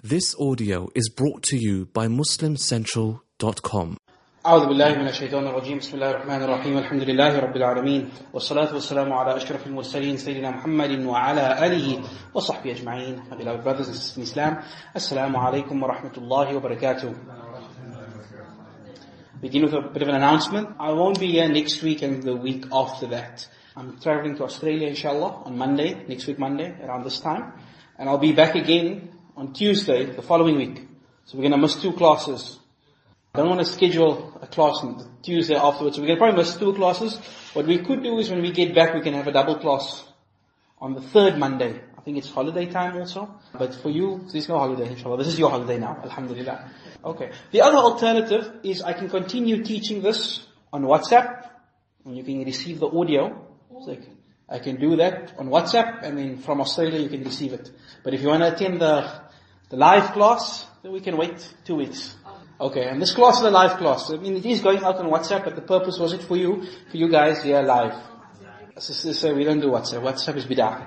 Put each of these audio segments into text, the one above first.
This audio is brought to you by MuslimCentral.com. أعوذ بالله من الشيطان الرجيم بسم الله الرحمن الرحيم الحمد لله رب العالمين والصلاة والسلام على أشرف المرسلين سيدنا محمد وعلى آله وصحبه أجمعين. My beloved brothers and sisters in Islam, Assalamu alaikum wa rahmatullahi wa barakatuh. Begin with a bit of an announcement. I won't be here next week and the week after that. I'm traveling to Australia inshallah on Monday, next week Monday around this time. And I'll be back again on Tuesday the following week. So we're going to miss 2 classes. I don't want to schedule a class on the Tuesday afterwards. So we're going to probably miss 2 classes. What we could do is when we get back, we can have a double class on the 3rd Monday. I think it's holiday time also. But for you, there's no holiday, inshallah. This is your holiday now, alhamdulillah. Okay. The other alternative is I can continue teaching this on WhatsApp. And you can receive the audio. So I can do that on WhatsApp. And then from Australia, you can receive it. But if you want to attend the live class, then we can wait 2 weeks. Okay, and this class is a live class. I mean, it is going out on WhatsApp, but the purpose was it for you guys here live. Sisters say we don't do WhatsApp. WhatsApp is bid'ah.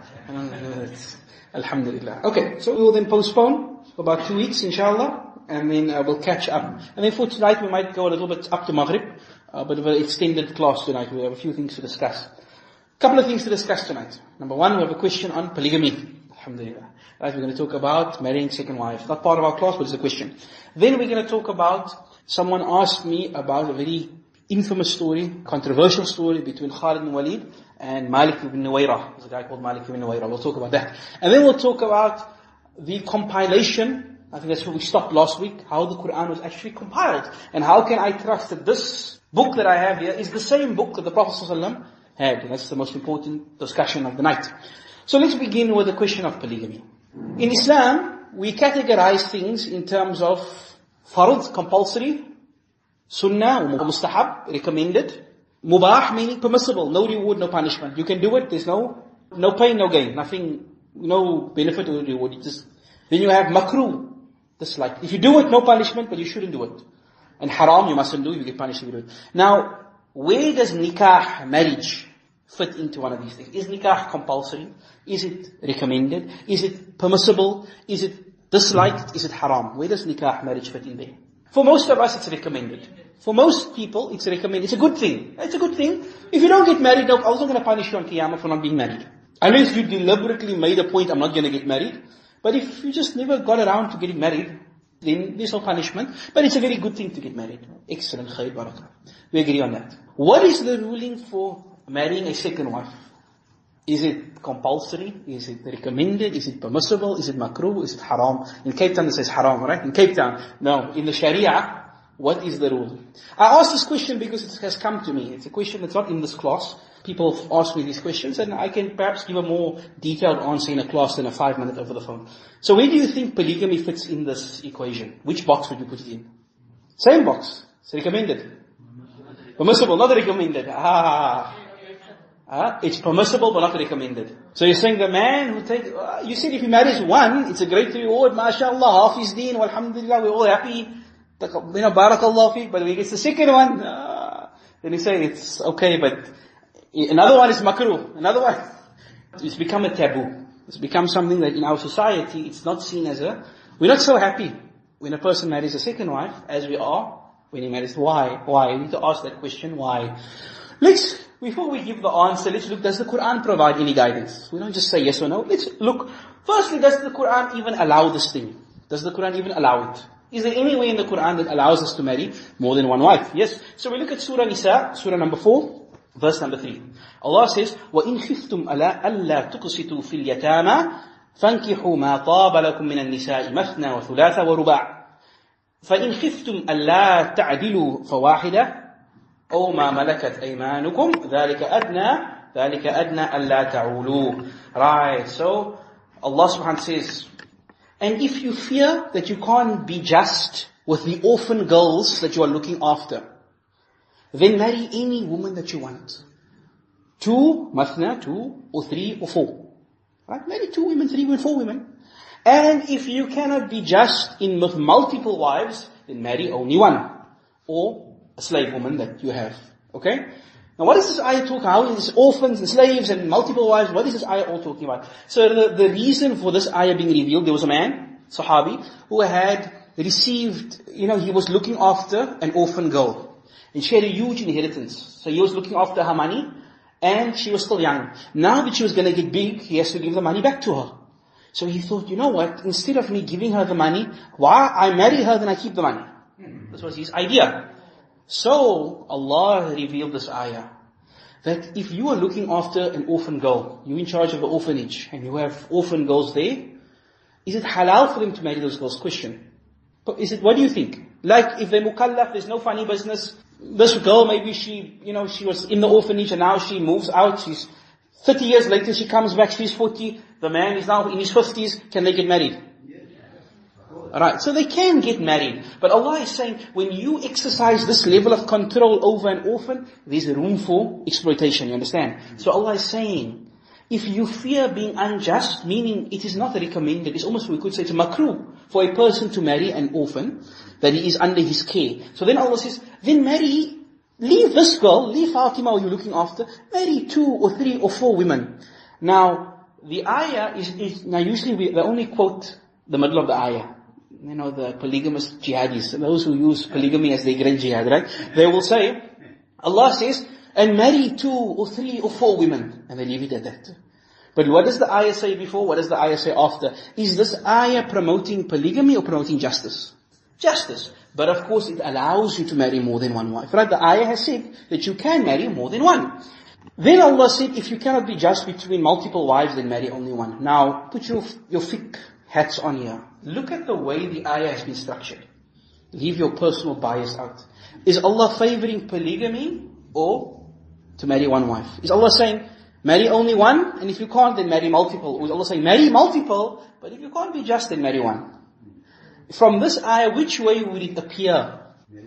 Alhamdulillah. Okay, so we will then postpone for about 2 weeks, inshallah, and then we'll catch up. And then for tonight, we might go a little bit up to Maghrib, but of an extended class tonight. We have a few things to discuss. Couple of things to discuss tonight. Number 1, we have a question on polygamy. Alhamdulillah. Right, we're going to talk about marrying second wife. Not part of our class, but it's a question. Then we're going to talk about, someone asked me about a very infamous story, controversial story between Khalid bin Walid and Malik ibn Nuwayra. There's a guy called Malik ibn Nuwayra. We'll talk about that. And then we'll talk about the compilation. I think that's where we stopped last week, how the Quran was actually compiled. And how can I trust that this book that I have here is the same book that the Prophet ﷺ had. And that's the most important discussion of the night. So let's begin with the question of polygamy. In Islam, we categorize things in terms of fard, compulsory, sunnah, mustahab, recommended, mubah, meaning permissible, no reward, no punishment. You can do it, there's no pain, no gain, nothing, no benefit or reward. Then you have makruh, dislike. If you do it, no punishment, but you shouldn't do it. And haram, you mustn't do, you get punished if you do it. Now, where does nikah, marriage, fit into one of these things? Is nikah compulsory? Is it recommended? Is it permissible? Is it disliked? Is it haram? Where does nikah, marriage, fit in there? For most of us, it's recommended. For most people, it's recommended. It's a good thing. It's a good thing. If you don't get married, no, Allah's not going to punish you on Qiyamah for not being married. Unless you deliberately made a point, I'm not going to get married. But if you just never got around to getting married, then there's no punishment. But it's a very good thing to get married. Excellent, khair, barakah. We agree on that. What is the ruling for marrying a second wife? Is it compulsory? Is it recommended? Is it permissible? Is it makruh? Is it haram? In Cape Town it says haram, right? In Cape Town. No, in the Sharia, what is the rule? I asked this question because it has come to me. It's a question that's not in this class. People have asked me these questions and I can perhaps give a more detailed answer in a class than a 5-minute over the phone. So where do you think polygamy fits in this equation? Which box would you put it in? Same box. It's recommended. Permissible, not recommended. It's permissible but not recommended. So you're saying the man who you said if he marries one, it's a great reward, mashallah, half his deen, alhamdulillah, we're all happy, barakallah fiqh, but when he gets the second one, then you say it's okay, but another one is makruh, another one, it's become a taboo. It's become something that in our society, it's not seen as we're not so happy when a person marries a second wife, as we are when he marries. Why? You need to ask that question, why? Before we give the answer, let's look, does the Quran provide any guidance? We don't just say yes or no. Let's look. Firstly, does the Quran even allow this thing? Does the Quran even allow it? Is there any way in the Quran that allows us to marry more than one wife? Yes. So we look at Surah Nisa, Surah number 4, verse number 3. Allah says, وَإِنْ خِفْتُمْ أَلَّا تُقْسِطُوا فِي الْيَتَامَى فَانْكِحُوا مَا طَابَ لَكُم مِّنَ النِّسَاءِ مَثْنَى وَثُلَاثَ وَرُبَاعَ فَإِنْ خِفْتُمْ أَلَّا تَعْدِلُوا فَوَاحِدَةً أو ما ملكت أيمانكم ذلك أدنى ألا تعولوا. Right, so Allah subhanahu wa ta'ala says, and if you fear that you can't be just with the orphan girls that you are looking after, then marry any woman that you want. 2, mathna, 2 or 3 or 4. Right, marry 2 women, 3 women, 4 women. And if you cannot be just in with multiple wives, then marry only one. Or a slave woman that you have. Okay? Now what is this ayah talking about? How is orphans and slaves and multiple wives? What is this ayah all talking about? So the reason for this ayah being revealed, there was a man Sahabi, who had received, he was looking after an orphan girl. And she had a huge inheritance. So he was looking after her money, and she was still young. Now that she was going to get big, he has to give the money back to her. So he thought, you know what, instead of me giving her the money, why I marry her, then I keep the money. This was his idea. So Allah revealed this ayah, that if you are looking after an orphan girl, you're in charge of the orphanage, and you have orphan girls there, is it halal for them to marry those girls? Question. What do you think? Like, if they're mukallaf, there's no funny business. This girl, maybe she was in the orphanage and now she moves out. She's 30 years later, she comes back, she's 40. The man is now in his 50s. Can they get married? Alright, so they can get married. But Allah is saying, when you exercise this level of control over an orphan, there's room for exploitation, you understand? So Allah is saying, if you fear being unjust, meaning it is not recommended, it's almost, we could say, it's a makruh for a person to marry an orphan, that he is under his care. So then Allah says, then marry, leave this girl, leave Fatima who you're looking after, marry 2 or 3 or 4 women. Now, the ayah now usually they only quote the middle of the ayah. The polygamous jihadis, those who use polygamy as their great jihad, right? They will say, Allah says, and marry 2 or 3 or 4 women. And they leave it at that. But what does the ayah say before? What does the ayah say after? Is this ayah promoting polygamy or promoting justice? Justice. But of course it allows you to marry more than one wife. Right? The ayah has said that you can marry more than one. Then Allah said, if you cannot be just between multiple wives, then marry only one. Now, put your fiqh hats on here. Look at the way the ayah has been structured. Leave your personal bias out. Is Allah favoring polygamy or to marry one wife? Is Allah saying, marry only one, and if you can't, then marry multiple? Or is Allah saying, marry multiple, but if you can't be just, then marry one? From this ayah, which way would it appear?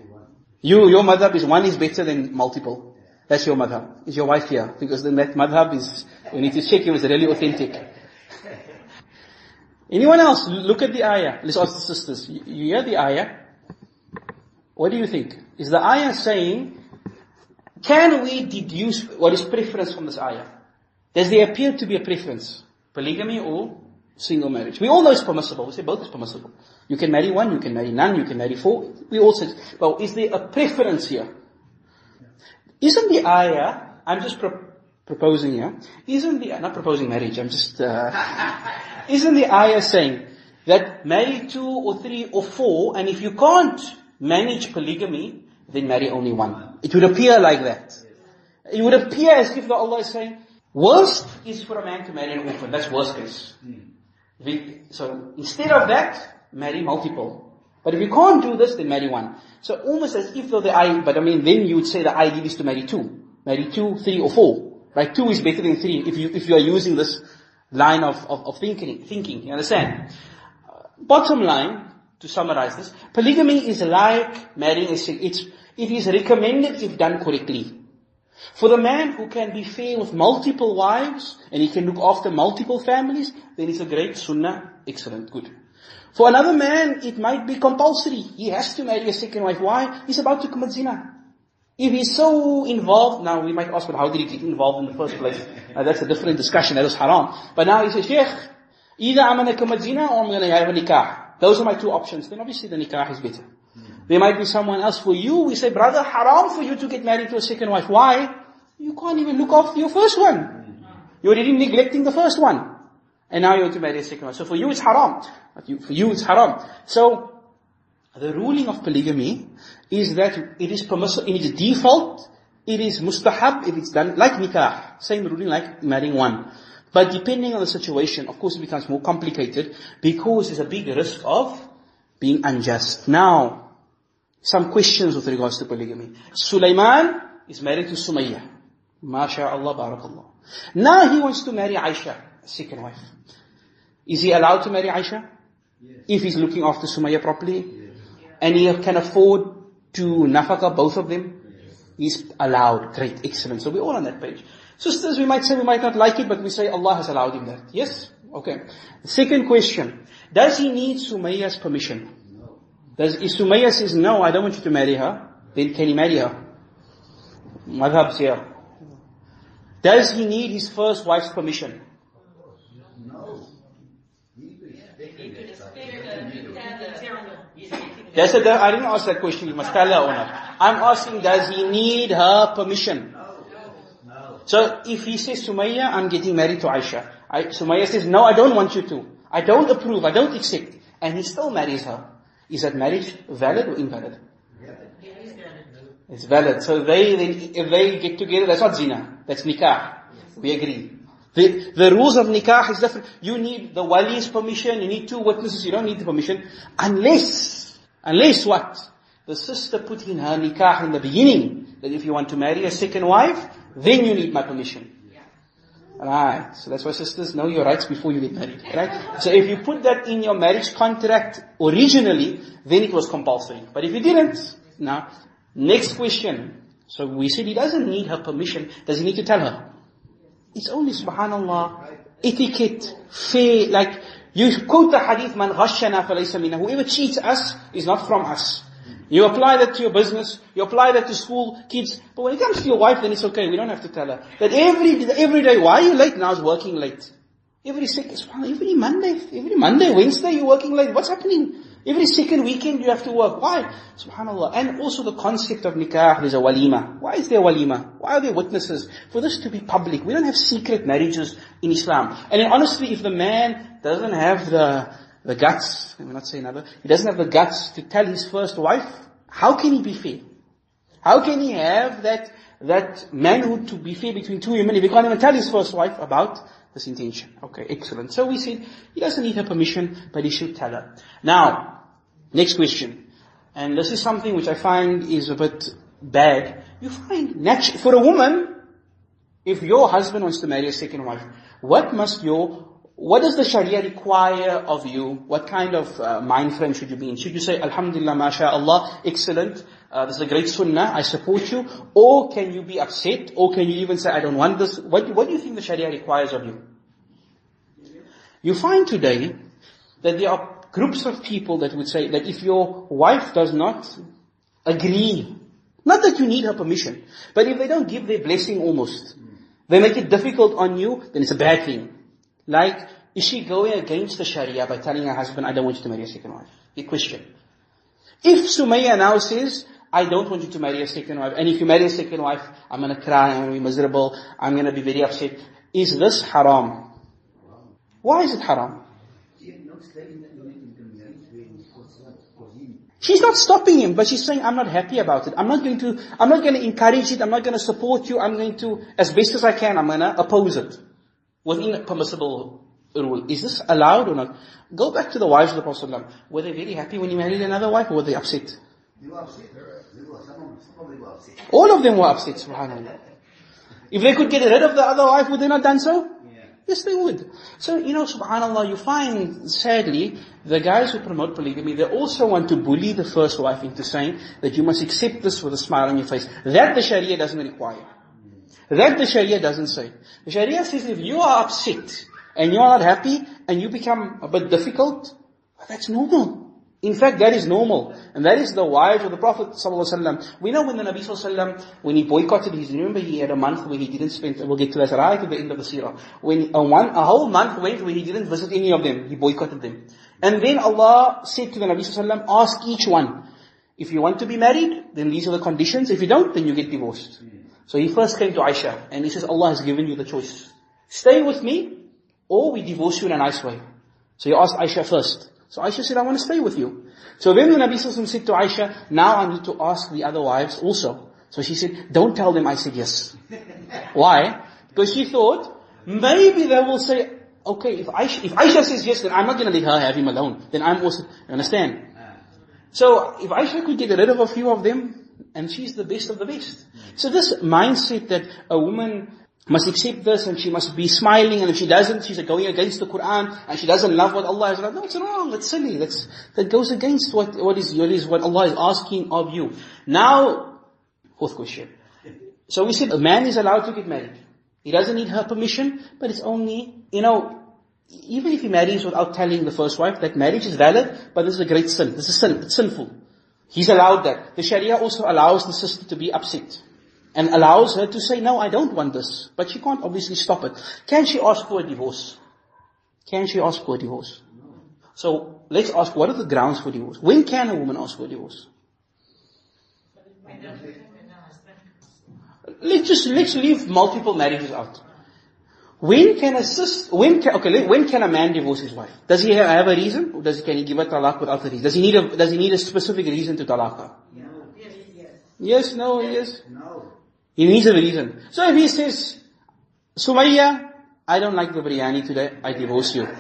Your madhab is one is better than multiple. That's your madhab. Is your wife here? Because then that madhab is, we need to check if it's really authentic. Anyone else? Look at the ayah. Let's ask the sisters. You hear the ayah? What do you think? Is the ayah saying, can we deduce what is preference from this ayah? Does there appear to be a preference? Polygamy or single marriage? We all know it's permissible. We say both is permissible. You can marry one, you can marry none, you can marry 4. We all say, well, is there a preference here? Isn't the ayah, I'm just proposing here, not proposing marriage, I'm just, isn't the ayah saying that marry 2 or 3 or 4, and if you can't manage polygamy, then marry only one? It would appear like that. It would appear as if Allah is saying, worst is for a man to marry an orphan. That's worst case. So instead of that, marry multiple. But if you can't do this, then marry one. So almost as if though then you would say the ideal is to marry 2. Marry 2, 3 or 4. Right? 2 is better than 3 if you are using this line of thinking. You understand? Bottom line, to summarize this, polygamy is like marrying it is recommended if done correctly. For the man who can be fair with multiple wives, and he can look after multiple families, then it's a great sunnah, excellent, good. For another man, it might be compulsory. He has to marry a second wife. Why? He's about to commit zina. If he's so involved, now we might ask, but how did he get involved in the first place? That's a different discussion, that is haram. But now he says, Sheikh, either I'm going to commit zina or I'm going to have a nikah. Those are my 2 options. Then obviously the nikah is better. There might be someone else for you. We say, brother, haram for you to get married to a second wife. Why? You can't even look after your first one. You're already neglecting the first one. And now you want to marry a second wife. So for you it's haram. For you it's haram. So, the ruling of polygamy is that it is permissible in its default, it is mustahab if it's done like nikah. Same ruling like marrying one. But depending on the situation, of course it becomes more complicated because there's a big risk of being unjust. Now, some questions with regards to polygamy. Sulaiman is married to Sumayyah. MashaAllah, barakallah. Now he wants to marry Aisha, second wife. Is he allowed to marry Aisha? Yes. If he's looking after Sumayyah properly? Yes. And he can afford to nafaka both of them? Yes. He's allowed. Great, excellent. So we're all on that page. Sisters, we might say we might not like it, but we say Allah has allowed him that. Yes? Okay. The second question. Does he need Sumayyah's permission? No. If Sumayyah says, no, I don't want you to marry her, then can he marry her? Madhab's here. Does he need his first wife's permission? I didn't ask that question, you must tell her or not. I'm asking, does he need her permission? So if he says, Sumayya, I'm getting married to Aisha. Sumayya says, no, I don't want you to. I don't approve, I don't accept. And he still marries her. Is that marriage valid or invalid? It's valid. So if they get together, that's not zina. That's nikah. We agree. The rules of nikah is different. You need the wali's permission, you need 2 witnesses, you don't need the permission. Unless what? The sister put in her nikah in the beginning, that if you want to marry a second wife, then you need my permission. Right. So that's why sisters, know your rights before you get married. Right? So if you put that in your marriage contract originally, then it was compulsory. But if you didn't, now, next question. So we said he doesn't need her permission. Does he need to tell her? It's only, subhanallah, etiquette, fair, like, you quote the hadith, man ghashana falaysa minna. Whoever cheats us is not from us. You apply that to your business, you apply that to school, kids. But when it comes to your wife, then it's okay, we don't have to tell her. That every day, why are you late? Now it's working late. Every Monday, Wednesday, you're working late. What's happening? Every second weekend you have to work. Why? Subhanallah. And also the concept of nikah, there's a walima. Why is there walima? Why are there witnesses? For this to be public. We don't have secret marriages in Islam. And then honestly, if the man doesn't have the guts, let me not say another, he doesn't have the guts to tell his first wife, how can he be fair? How can he have that manhood to be fair between 2 women if he can't even tell his first wife about this intention? Okay, excellent. So we said, he doesn't need her permission, but he should tell her. Now, next question. And this is something which I find is a bit bad. You find, for a woman, if your husband wants to marry a second wife, what does the Sharia require of you? What kind of mind frame should you be in? Should you say, Alhamdulillah, MashaAllah, excellent, this is a great sunnah, I support you? Or can you be upset? Or can you even say, I don't want this? What do you think the Sharia requires of you? You find today that there are groups of people that would say that if your wife does not agree, not that you need her permission, but if they don't give their blessing almost, they make it difficult on you, then it's a bad thing. Like, is she going against the Sharia by telling her husband, I don't want you to marry a second wife? Big question. If Sumayya now says, I don't want you to marry a second wife, and if you marry a second wife, I'm going to cry, I'm going to be miserable, I'm going to be very upset. Is this haram? Why is it haram? She's not stopping him, but she's saying, I'm not happy about it. I'm not going to encourage it, I'm not going to support you, I'm going to, as best as I can, I'm going to oppose it. Within a permissible rule. Is this allowed or not? Go back to the wives of the Prophet ﷺ. Were they very happy when he married another wife, or were they upset? They were upset. Some of them were upset. All of them were upset, subhanAllah. If they could get rid of the other wife, would they not done so? Yeah. Yes, they would. So, subhanAllah, you find, sadly, the guys who promote polygamy, they also want to bully the first wife into saying that you must accept this with a smile on your face. That the Sharia doesn't require. That the Sharia doesn't say. The Sharia says if you are upset and you are not happy and you become a bit difficult, that's normal. In fact, that is normal. And that is the wives of the Prophet ﷺ. We know when the Nabi ﷺ, when he boycotted remember he had a month where he didn't spend, we'll get to that right at the end of the seerah. When a whole month went where he didn't visit any of them, he boycotted them. And then Allah said to the Nabi ﷺ, ask each one, if you want to be married, then these are the conditions. If you don't, then you get divorced. So he first came to Aisha, and he says, Allah has given you the choice. Stay with me, or we divorce you in a nice way. So he asked Aisha first. So Aisha said, I want to stay with you. So then the Nabi Sallallahu Alaihi Wasallam said to Aisha, now I need to ask the other wives also. So she said, don't tell them I said yes. Why? Because she thought, maybe they will say, okay, if Aisha says yes, then I'm not going to let her have him alone. Then I'm also, you understand? So if Aisha could get rid of a few of them, and she's the best of the best. So this mindset that a woman must accept this and she must be smiling, and if she doesn't, she's going against the Quran and she doesn't love what Allah has done. No, it's wrong, it's silly. That goes against what Allah is asking of you. Now, fourth question. So we said a man is allowed to get married. He doesn't need her permission, but it's only, even if he marries without telling the first wife, that marriage is valid, but this is a great sin. This is sin, it's sinful. He's allowed that. The Sharia also allows the sister to be upset and allows her to say, no, I don't want this. But she can't obviously stop it. Can she ask for a divorce? Can she ask for a divorce? So let's ask, what are the grounds for divorce? When can a woman ask for divorce? Let's leave multiple marriages out. When can a man divorce his wife? Does he have a reason? Or can he give her talaq without a reason? Does he need a specific reason to talaq her? No. Yes, no, yes. No. He needs a reason. So if he says, Sumayya, I don't like the biryani today, I divorce you.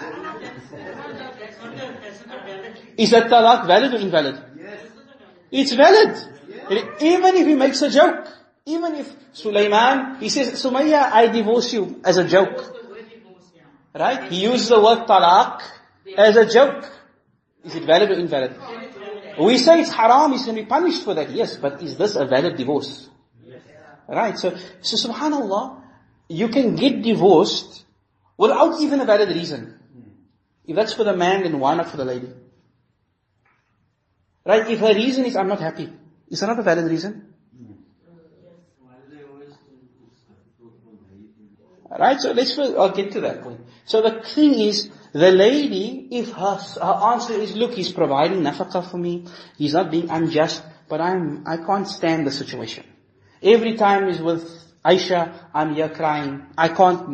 Is that talaq valid or invalid? Yes. It's valid. Even if he makes a joke. Even if Sulaiman, he says, Sumayya, I divorce you, as a joke. Right? He uses the word talaq as a joke. Is it valid or invalid? We say it's haram, he's going to be punished for that. Yes, but is this a valid divorce? Right? So subhanallah, you can get divorced without even a valid reason. If that's for the man, then why not for the lady? Right? If her reason is, I'm not happy, is that not a valid reason? Right, so I'll get to that point. So the thing is, the lady, if her answer is, look, he's providing nafaqah for me, he's not being unjust, but I can't stand the situation. Every time he's with Aisha, I'm here crying. I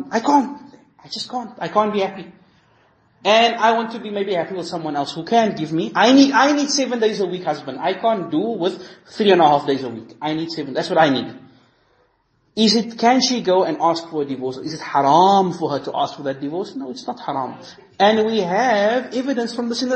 just can't. I can't be happy. And I want to be maybe happy with someone else who can give me. I need 7 days a week husband. I can't do with 3.5 days a week. I need 7. That's what I need. Can she go and ask for a divorce? Is it haram for her to ask for that divorce? No, it's not haram. And we have evidence from the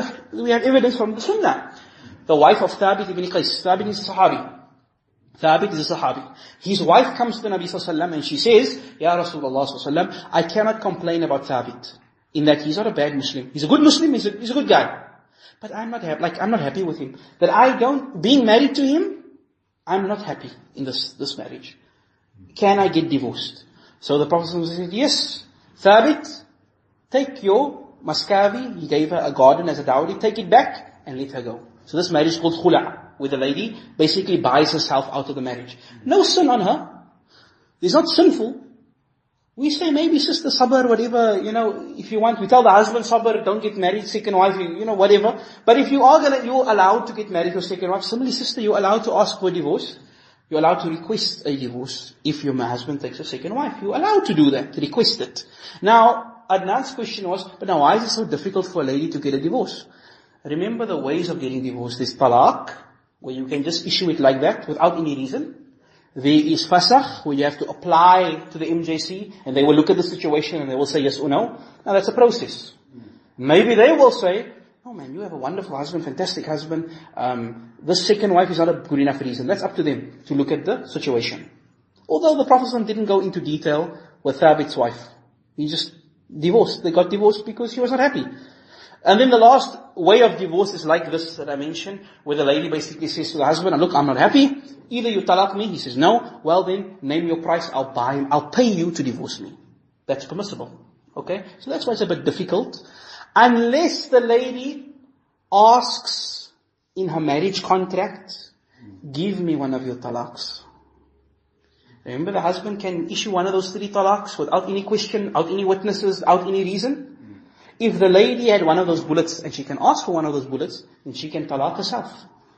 Sunnah. The wife of Thabit ibn Qais. Thabit is a Sahabi. Thabit is a Sahabi. His wife comes to the Nabi sallallahu alaihi wasallam and she says, Ya Rasulullah sallallahu alaihi wasallam, I cannot complain about Thabit. In that he's not a bad Muslim. He's a good Muslim, he's a good guy. But I'm not happy with him. Being married to him, I'm not happy in this marriage. Can I get divorced? So the Prophet said, yes. Thabit, take your maskavi, he gave her a garden as a dowry, take it back and let her go. So this marriage is called khula', where the lady basically buys herself out of the marriage. No sin on her. It's not sinful. We say maybe sister sabr, whatever, if you want, we tell the husband sabr, don't get married, second wife, whatever. But if you're allowed to get married to a second wife, similarly sister, you're allowed to ask for a divorce. You're allowed to request a divorce if your husband takes a second wife. You're allowed to do that, to request it. Now, Adnan's question was, but now why is it so difficult for a lady to get a divorce? Remember the ways of getting divorced. There's talaq, where you can just issue it like that without any reason. There is fasakh, where you have to apply to the MJC and they will look at the situation and they will say yes or no. Now that's a process. Maybe they will say, oh man, you have a wonderful husband, fantastic husband. This second wife is not a good enough reason. That's up to them to look at the situation. Although the Prophet didn't go into detail with Thabit's wife. He just divorced. They got divorced because she was not happy. And then the last way of divorce is like this that I mentioned, where the lady basically says to the husband, look, I'm not happy. Either you talaq me. He says, no. Well then, name your price. I'll pay you to divorce me. That's permissible. Okay? So that's why it's a bit difficult. Unless the lady asks in her marriage contract, give me one of your talaqs. Remember, the husband can issue one of those 3 talaqs without any question, without any witnesses, without any reason. If the lady had one of those bullets and she can ask for one of those bullets, then she can talaq herself.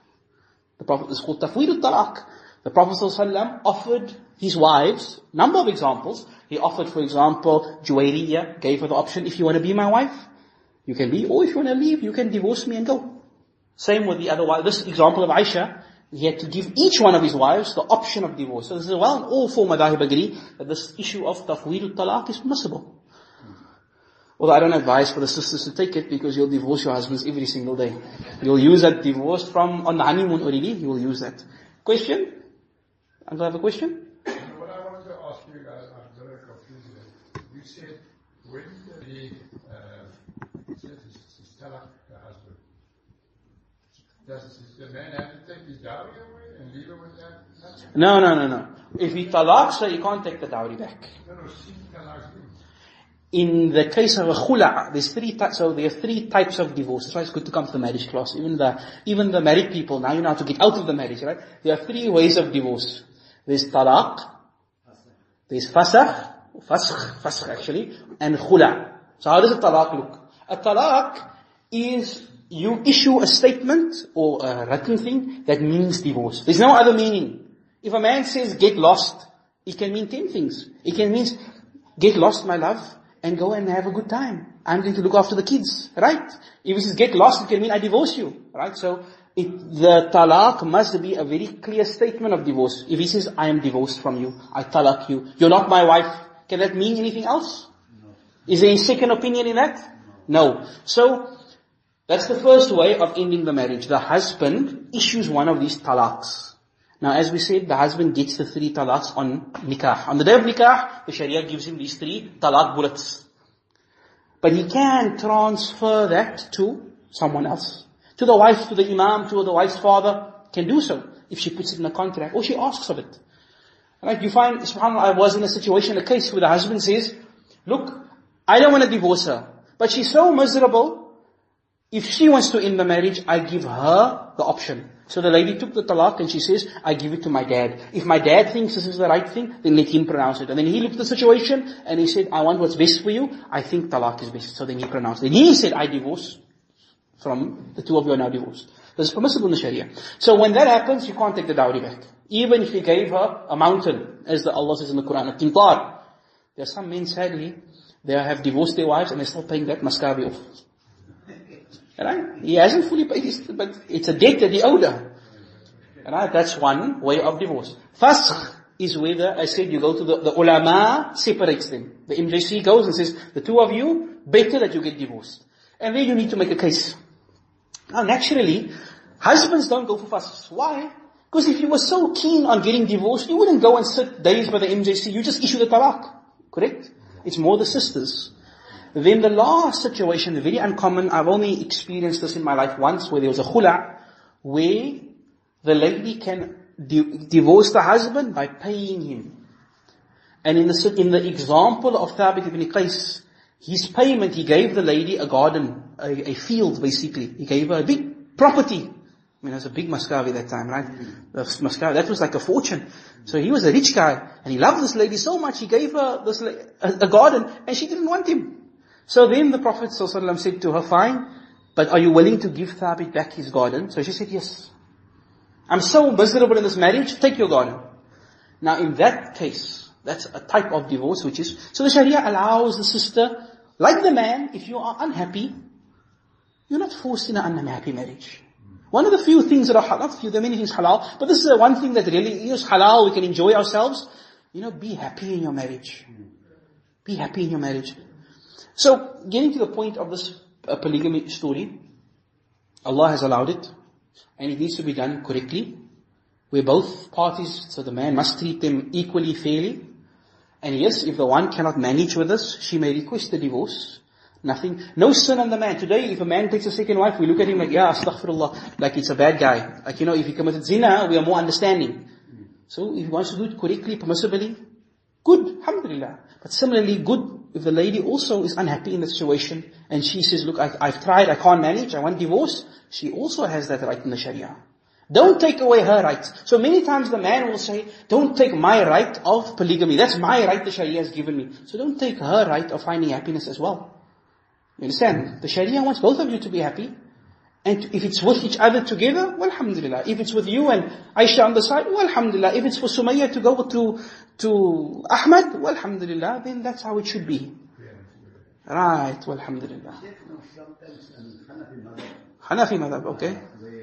The Prophet is called tafweed al-talaq. The Prophet ﷺ offered his wives, number of examples. He offered, for example, Juwayriyah, gave her the option, if you want to be my wife, you can be, or if you want to leave, you can divorce me and go. Same with the other wife. This example of Aisha, he had to give each one of his wives the option of divorce. So this is all 4 madahib agree that this issue of tafweed al-talaq is permissible. Although I don't advise for the sisters to take it because you'll divorce your husbands every single day. You'll use that divorce on the honeymoon already, you will use that. Question? Do I have a question? What I wanted to ask you guys, I'm very confused. You said when the talaq the husband, does the man have to take his dowry away and leave her with that? No. If he talaqs her, you can't take the dowry back. No, she talaqs him. In the case of a khula', there's 3 types. So there are 3 types of divorce. That's why it's good to come to the marriage class. Even the married people, now you know how to get out of the marriage, right? There are 3 ways of divorce. There's talaq, there's fasakh actually, and khula'. So how does a talaq look? A talaq is you issue a statement or a written thing that means divorce. There's no other meaning. If a man says, get lost, it can mean 10 things. It can mean, get lost, my love, and go and have a good time. I'm going to look after the kids, right? If he says, get lost, it can mean I divorce you, right? So, the talaq must be a very clear statement of divorce. If he says, I am divorced from you, I talaq you, you're not my wife, can that mean anything else? No. Is there a second opinion in that? No. So, that's the first way of ending the marriage. The husband issues one of these talaqs. Now, as we said, the husband gets the 3 talaqs on nikah. On the day of nikah, the Sharia gives him these 3 talaq bullets. But he can transfer that to someone else. To the wife, to the imam, to the wife's father, can do so. If she puts it in a contract, or she asks of it. Right? You find, subhanAllah, I was in a situation, a case where the husband says, look, I don't want to divorce her. But she's so miserable, if she wants to end the marriage, I give her the option. So the lady took the talaq and she says, I give it to my dad. If my dad thinks this is the right thing, then let him pronounce it. And then he looked at the situation and he said, I want what's best for you. I think talaq is best. So then he pronounced it. Then he said, I divorce from the 2 of you are now divorced. This is permissible in the Sharia. So when that happens, you can't take the dowry back. Even if he gave her a mountain, as Allah says in the Quran, a qintar. There are some men, sadly, they have divorced their wives and they're still paying that maskabi off. Right? He hasn't fully paid his, but it's a debt that he owed her. Right? That's one way of divorce. Fasakh is whether, I said, you go to the ulama, separates them. The MJC goes and says, the 2 of you, better that you get divorced. And then you need to make a case. Now naturally, husbands don't go for fasakh. Why? Because if you were so keen on getting divorced, you wouldn't go and sit days by the MJC, you just issue the talaq. Correct? It's more the sisters. Then the last situation, very uncommon, I've only experienced this in my life once, where there was a khula, where the lady can divorce the husband by paying him. And in the example of Thabit ibn Qais, his payment, he gave the lady a garden, a field basically. He gave her a big property. I mean, it was a big maskavi that time, right? The maskavi, that was like a fortune. So he was a rich guy, and he loved this lady so much, he gave her this a garden, and she didn't want him. So then the Prophet ﷺ said to her, fine, but are you willing to give Thabit back his garden? So she said, yes. I'm so miserable in this marriage, take your garden. Now in that case, that's a type of divorce which is, so the Sharia allows the sister, like the man, if you are unhappy, you're not forced in an unhappy marriage. One of the few things that are halal, not few, there are many things halal, but this is the one thing that really is halal, we can enjoy ourselves. Be happy in your marriage. Be happy in your marriage. So, getting to the point of this polygamy story, Allah has allowed it, and it needs to be done correctly, where both parties, so the man must treat them equally fairly. And yes, if the one cannot manage with this, she may request a divorce. Nothing, no sin on the man. Today, if a man takes a second wife, we look at him like, yeah, astaghfirullah, like it's a bad guy. Like, if he committed zina, we are more understanding. So, if he wants to do it correctly, permissibly, good, alhamdulillah. But similarly, good if the lady also is unhappy in the situation, and she says, look, I've tried, I can't manage, I want divorce, she also has that right in the Sharia. Don't take away her rights. So many times the man will say, don't take my right of polygamy. That's my right the Sharia has given me. So don't take her right of finding happiness as well. You understand? The Sharia wants both of you to be happy. And if it's with each other together, well, alhamdulillah. If it's with you and Aisha on the side, well, alhamdulillah. If it's for Sumayya to go to Ahmad, well, alhamdulillah, then that's how it should be. Right, well, alhamdulillah. Hanafi madhab, okay.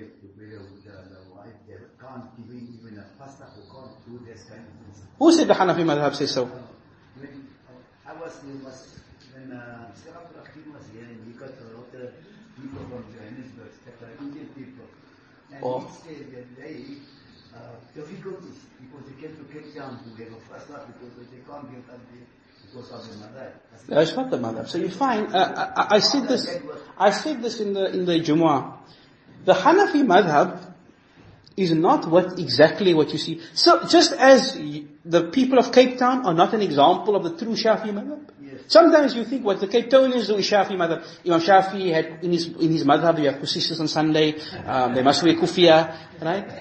Who said the Hanafi madhab says so? I was when Mr. Abdul Hakim was here, and we got a lot of people from Johannesburg, Indian people. And he said that they difficulties because they came to Cape Town to have a fasta because they can't get up there because of the madhab. That's not the madhab. So you find, I said this in the Jumu'ah. The Hanafi madhab is not exactly what you see. So just as the people of Cape Town are not an example of the true Shafi madhab. Yes. Sometimes you think what the Cape Townians do is Shafi madhab. Imam Shafi had in his madhab, you have kusistas on Sunday, they must wear kufiya, right?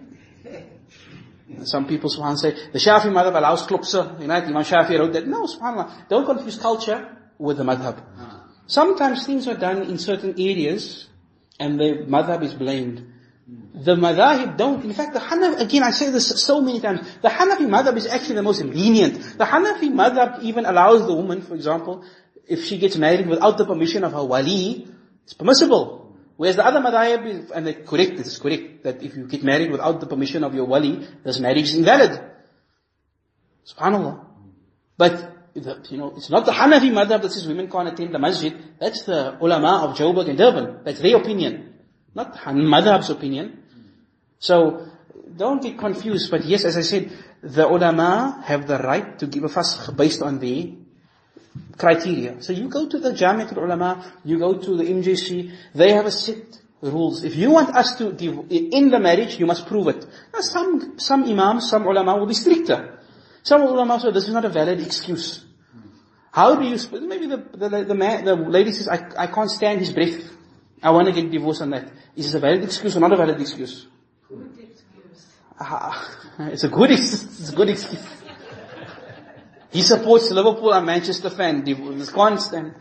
Some people, subhanAllah, say, the Shafi madhab allows klopsa, right? Imam Shafi wrote that. No, subhanAllah, don't confuse culture with the madhab. Sometimes things are done in certain areas, and the madhab is blamed. The madhahib don't, in fact the Hanafi, again I say this so many times, the Hanafi madhab is actually the most lenient. The Hanafi madhab even allows the woman, for example, if she gets married without the permission of her wali, it's permissible. Whereas the other madhahib is, and they're correct, this is correct, that if you get married without the permission of your wali, this marriage is invalid. SubhanAllah. But, it's not the Hanafi madhab that says women can't attend the masjid. That's the ulama of Joburg and Durban. That's their opinion. Not madhab's opinion. So, don't get confused. But yes, as I said, the ulama have the right to give a fasakh based on the criteria. So you go to the Jamiat al-Ulama, you go to the MJC, they have a set rules. If you want us to in the marriage, you must prove it. Now some imams, some ulama will be stricter. Some ulama say this is not a valid excuse. How do you, maybe the lady says, I can't stand his breath. I want to get divorced on that. Is this a valid excuse or not a valid excuse? Good excuse. It's a good excuse. He supports Liverpool and Manchester fan. This constant.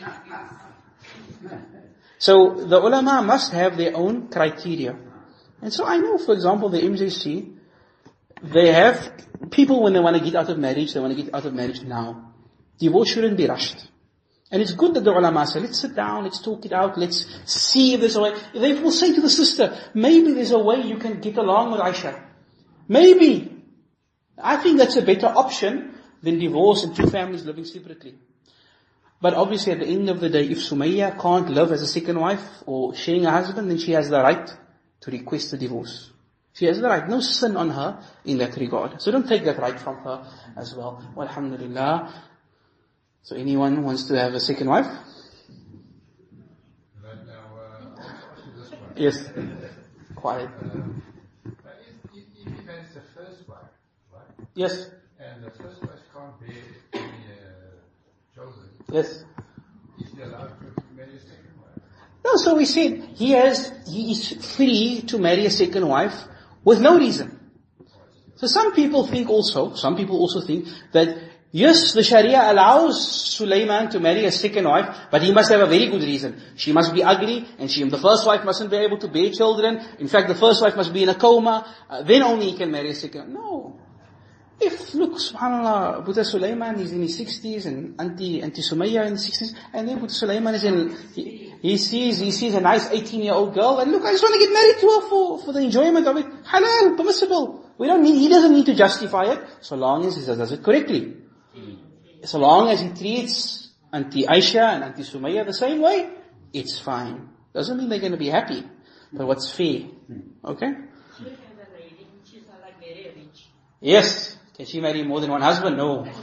So the ulama must have their own criteria. And so I know, for example, the MJC, they have people when they want to get out of marriage, they want to get out of marriage now. Divorce shouldn't be rushed. And it's good that the ulama say, let's sit down, let's talk it out, let's see if there's a way. They will say to the sister, maybe there's a way you can get along with Aisha. Maybe. I think that's a better option than divorce and two families living separately. But obviously at the end of the day, if Sumayya can't live as a second wife or sharing a husband, then she has the right to request a divorce. She has the right. No sin on her in that regard. So don't take that right from her as well. Alhamdulillah. So anyone wants to have a second wife? Right now, I'll ask you this one. Yes. Quiet. If he marries the first wife, right? Yes. And the first wife can't bear any children, Yes. is he allowed to marry a second wife? No, so we said he is free to marry a second wife with no reason. So some people also think that yes, the Sharia allows Sulaiman to marry a second wife, but he must have a very good reason. She must be ugly, and the first wife mustn't be able to bear children. In fact, the first wife must be in a coma. Then only he can marry a second. No. Look, subhanAllah, Buddha Sulaiman is in his 60s, and Auntie Sumayya in the 60s, and then Buddha Sulaiman is he sees a nice 18-year-old girl, and look, I just want to get married to her for the enjoyment of it. Halal, permissible. He doesn't need to justify it, so long as he does it correctly. So long as he treats Auntie Aisha and Auntie Sumayya the same way, it's fine. Doesn't mean they're going to be happy, but what's fair. Okay? She's like very rich. Yes. Can she marry more than one husband? No. Now,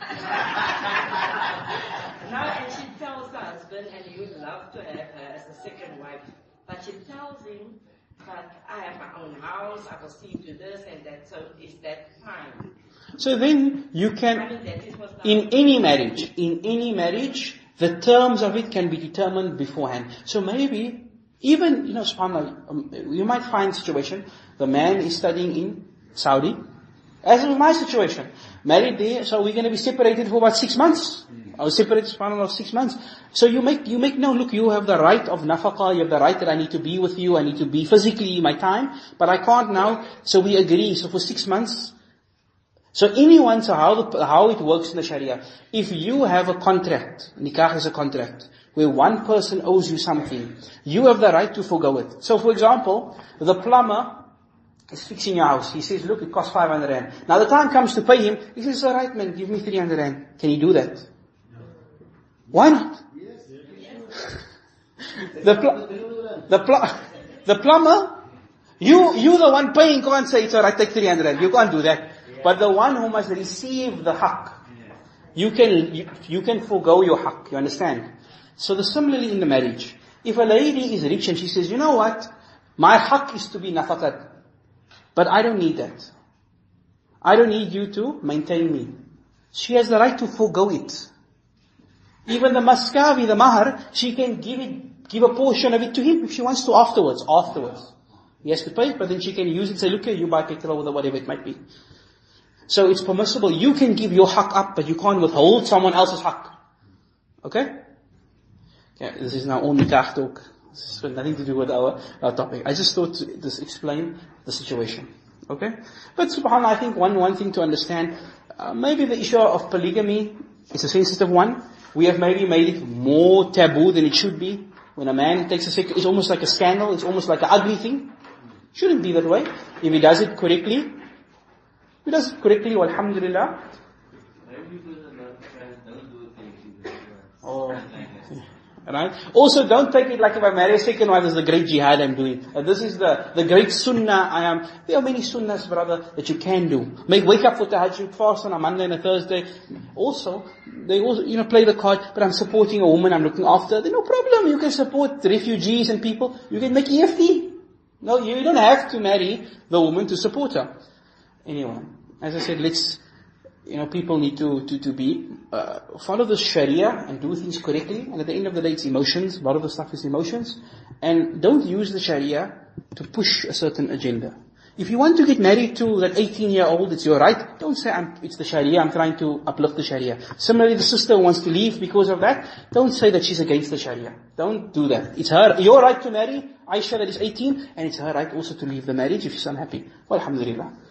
and she tells the husband, and he would love to have her as a second wife, but she tells him, but I have my own house, I will see to this and that, so is that fine? So then you can, in any marriage, the terms of it can be determined beforehand. So maybe, even, subhanAllah, you might find a situation, the man is studying in Saudi, as was my situation. Married there, so we're going to be separated for about 6 months. I was separated, subhanAllah, 6 months. So you make no, look, you have the right of nafaqah, you have the right that I need to be with you, I need to be physically my time, but I can't now, so we agree. So for 6 months, so how it works in the Sharia, if you have a contract, nikah is a contract, where one person owes you something, you have the right to forgo it. So for example, the plumber is fixing your house. He says, look, it costs 500 rand. Now the time comes to pay him, he says, alright man, give me 300 rand. Can you do that? No. Why not? Yes. The plumber, you the one paying can't say, it's alright, take 300 rand. You can't do that. But the one who must receive the haqq, you can forgo your haqq, you understand? So similarly in the marriage, if a lady is rich and she says, you know what, my haqq is to be nafaqat, but I don't need that. I don't need you to maintain me. She has the right to forgo it. Even the maskavi, the mahar, she can give a portion of it to him if she wants to afterwards. He has to pay, but then she can use it and say, look here, you buy petrol or whatever it might be. So it's permissible. You can give your haqq up, but you can't withhold someone else's haqq. Okay? This is now all nikah talk. It's got nothing to do with our topic. I just thought to just explain the situation. Okay? But subhanAllah, I think one thing to understand, maybe the issue of polygamy is a sensitive one. We have maybe made it more taboo than it should be. When a man takes a second, it's almost like a scandal, it's almost like an ugly thing. Shouldn't be that way. If he does it correctly, alhamdulillah. Oh, right. Also, don't take it like if I marry a second wife, there's a great jihad I'm doing. This is the great sunnah there are many sunnahs, brother, that you can do. Wake up for tahajjud, fast on a Monday and a Thursday. Also, they also, play the card, but I'm supporting a woman I'm looking after. There's no problem. You can support refugees and people. You can make EFT. No, you don't have to marry the woman to support her. Anyway, as I said, people need to be, follow the Sharia and do things correctly. And at the end of the day, it's emotions. A lot of the stuff is emotions. And don't use the Sharia to push a certain agenda. If you want to get married to that 18-year-old, it's your right. Don't say, it's the Sharia, I'm trying to uplift the Sharia. Similarly, the sister who wants to leave because of that, don't say that she's against the Sharia. Don't do that. It's your right to marry Aisha that is 18, and it's her right also to leave the marriage if she's unhappy. Well, alhamdulillah.